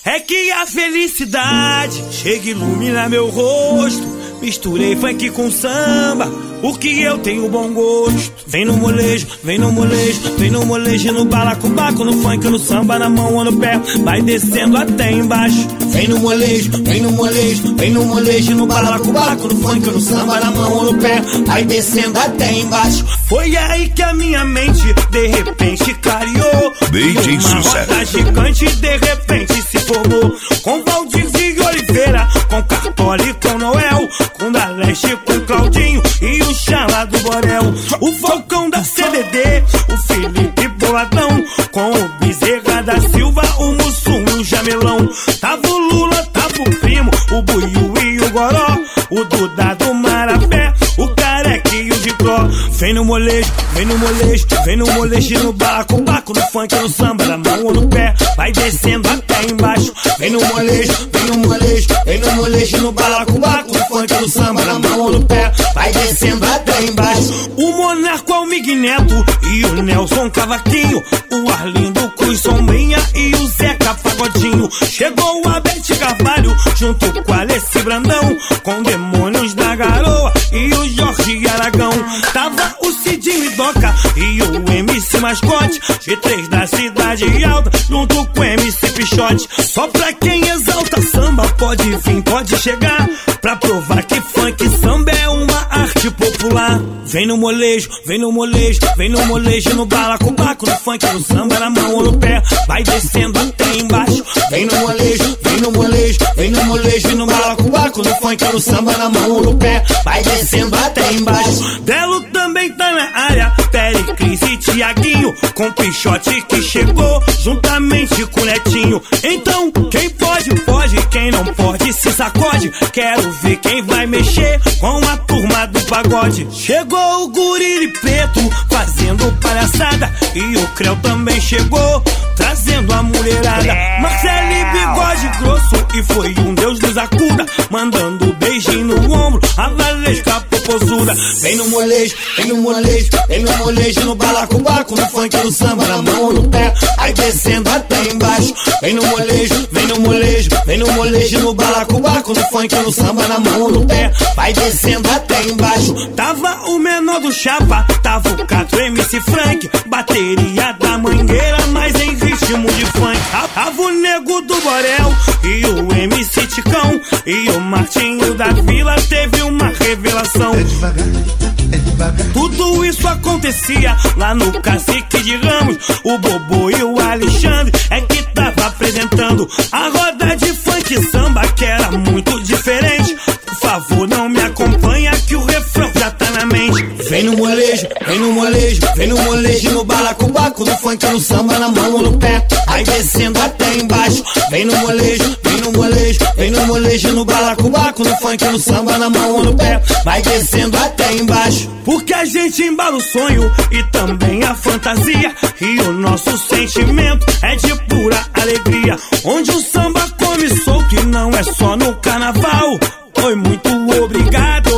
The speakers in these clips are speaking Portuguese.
É que a felicidade chega e ilumina meu rosto. Misturei funk com samba, porque eu tenho bom gosto. Vem no molejo, vem no molejo, vem no molejo, no balacobaco, no funk, no samba, na mão ou no pé, vai descendo até embaixo. Vem no molejo, vem no molejo, vem no molejo, no balacobaco, no funk, no samba, na mão ou no pé, vai descendo até embaixo. Foi aí que a minha mente de repente clareou. DJ Uma roda gigante de repente se formou. Com Valdivia Oliveira, com Cartola, com Noel, com da Leste, com Claudinho e o Chala do Borel. O Falcão da CDD, o Felipe Boladão, com o Bezerra da Silva, o Mussum e o Jamelão. Tava o Lula, tava o Primo, o Buiu e o Goró, o Duda do Marapé, o Careque e o Gicló. Vem no molejo, vem no molejo, vem no molejo, no balacobaco, no funk, no samba, na mão ou no pé, vai descendo até embaixo. Vem no molejo, vem no molejo, vem no molejo, no balacobaco, no funk, no samba, na mão ou no pé, vai descendo até embaixo. O Monarco Almig Neto e o Nelson Cavaquinho, o Arlindo Cruz Sombrinha e o Zeca Pagodinho. Chegou a Bete Carvalho junto com a Alessi Brandão, com Demônios da Garoa e o Jorge Aragão. Tava o Cidinho e Doca e o MC Mascote, G3 da Cidade Alta junto com o MC Pichote. Só pra quem exalta samba pode vir, pode chegar, pra provar que funk samba é uma arte popular. Vem no molejo, vem no molejo, vem no molejo, no balacobaco, no funk, no samba, na mão ou no pé, vai descendo até embaixo. Vem no molejo, vem no molejo, vem no molejo, no balacobaco, no funk, no samba, na mão ou no pé, vai descendo até embaixo. Belo também tá na área, Pericris e Tiaguinho, com Pichote que chegou juntamente com o Netinho. Então, quem pode, pode, quem não pode, se sacode. Quero ver quem vai mexer com a turma do pagode. Chegou o Gorila Preto fazendo palhaçada, e o Creu também chegou trazendo a mulherada. Marcelo Bigode Grosso, e foi um deus dos acuda, mandando beijinho no ombro, a Valesca popozuda. Vem no molejo, vem no molejo, vem no molejo, no balacobaco, no funk, no samba, na mão ou no pé, aí descendo até embaixo. Vem no molejo, vem no molejo, vem no molejo, no balacobaco, no funk, no samba, na mão ou no pé, vai descendo até embaixo. Tava o menor do Chapa, tava o Cato MC Frank, bateria da Mangueira, mas em ritmo de funk. Tava o Nego do Borel e o MC Ticão, e o Martinho da Vila teve uma revelação. É devagar, é devagar. Tudo isso acontecia lá no Cacique de Ramos. O Bobo e o Alexandre é que tava apresentando a roda de funk samba, que era muito diferente. Por favor, não me acompanha que o refrão já tá na mente. Vem no molejo, vem no molejo, vem no molejo, no balacobaco, no funk, no samba, na mão ou no pé, aí descendo até embaixo. Vem no molejo, vem no molejo, vem no molejo, no balacobaco, no funk, no samba, na mão ou no pé, vai descendo até embaixo. Porque a gente embala o sonho e também a fantasia, e o nosso sentimento é de pura alegria. Onde o samba come solto e não é só no carnaval. Oi, muito obrigado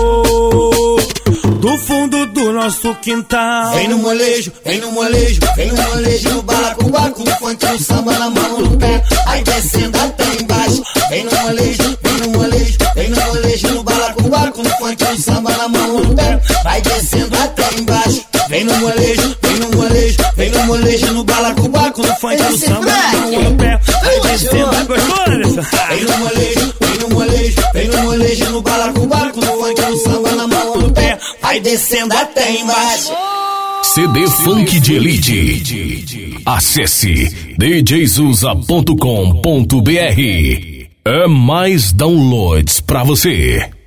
do fundo do nosso quintal. Vem no molejo, vem no molejo, vem no molejo, no balacobaco, no funk, no samba, na mão ou no pé, aí descendo até embaixo. Vem no molejo, vem no molejo, vem no molejo, no balacobaco, no funk, no samba, na mão ou no pé, vai descendo até embaixo. Vem no molejo, vem no molejo, vem no molejo, no balacobaco, no funk, no samba, na mão ou no pé, vai descendo. Gostou, Anderson? Vem no molejo, vem no molejo, vem no molejo, no balacobaco, no funk, no samba, na mão ou no pé, vai descendo até embaixo. CD Funk de Elite. Acesse djzusa.com.br. É mais downloads pra você.